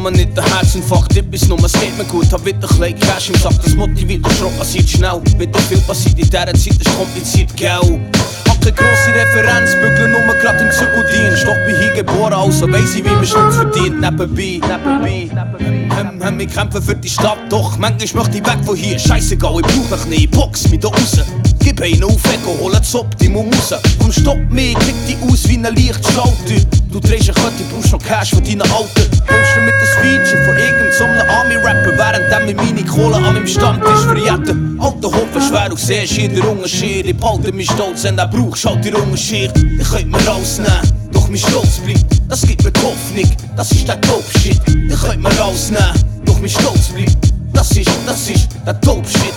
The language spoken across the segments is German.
nur nicht der Herzinfarkt, etwas nur, es geht mir gut, hab wieder klein Cash im Sack. Das motiviert, der Schrott passiert schnell. Wieder viel passiert in dieser Zeit, ist kompliziert, gell? Keine grosse Referenz, bügeln nur grad im Zirkeldienst. Doch bin hier geboren, also weiss ich, wie man Schutz verdient. Nebenbei, wir kämpfen für die Stadt, doch manchmal möchte ich weg von hier. Scheissegal, ich brauch mich nicht, box mich da raus. Gib einen auf, Ego, hol das Optimum raus. Komm, stopp mich, klick dich aus wie ein Lichtschalter. Du drehst eine Kette, brauchst noch Cash von deinen Alten. Kommst du mit das Feature von irgendeinem Army-Rapper, während wir meine Kohle an meinem Stammtisch verjetten. Alter Hoffe, schwer, du siehst hier der Unterschied. Ich behalte mich stolz, wenn du brauchst, halt die Unterschied. Ich könnt mir rausnehmen, doch mein Stolz bleibt. Das gibt mir die Hoffnung, das ist der Dope-Shit. Ich könnt mir rausnehmen, doch mein Stolz bleibt. Das ist der Dope-Shit.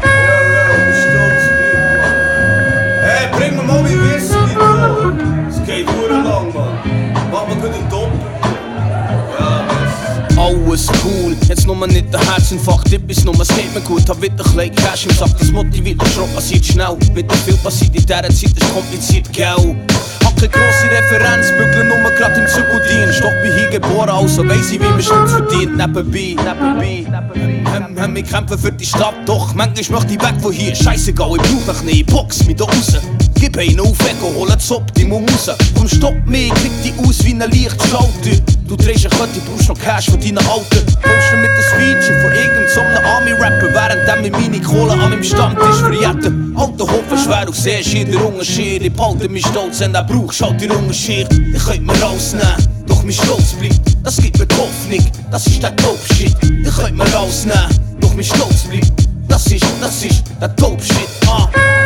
Hey, bring mir mal mein Whisky, Bro. Es geht verdammt lang, Mann. Mach mal gut einen Doppel. Ja, alles cool, jetzt nur nicht der Herzinfarkt, etwas nur, es geht mir gut, hab wieder klein Cash im Sack. Das motiviert, der Schrott passiert schnell. Wieder viel passiert in dieser Zeit, ist kompliziert, gell? Hab keine grosse Referenz, bügeln nur grad im Zirkeldienst. Doch bin hier geboren, also weiss ich, wie man Schutz verdient. Nebenbei, wir kämpfen für die Stadt, doch manchmal möchte ich weg von hier. Scheissegal, ich brauch mich nicht, box mich da raus. Gib einen auf, Ego, hol das Optimum raus. Komm, stopp mich, klick dich aus wie ein Lichtschalter. Du drehst eine Kette, brauchst noch Cash von deinen Alten. Kommst du mit das Feature von irgendeinem Army-Rapper, während wir meine Kohle an meinem Stammtisch verjetten. Alter Hoffe, schwer, du siehst hier der Unterschied. Ich behalte mich stolz, wenn du brauchst, halt die Unterschied. Ich könnt mir rausnehmen, doch mein Stolz bleibt. Das gibt mir die Hoffnung, das ist der Dope-Shit. Ich könnt mir rausnehmen, doch mein Stolz bleibt. Das ist der Dope-Shit.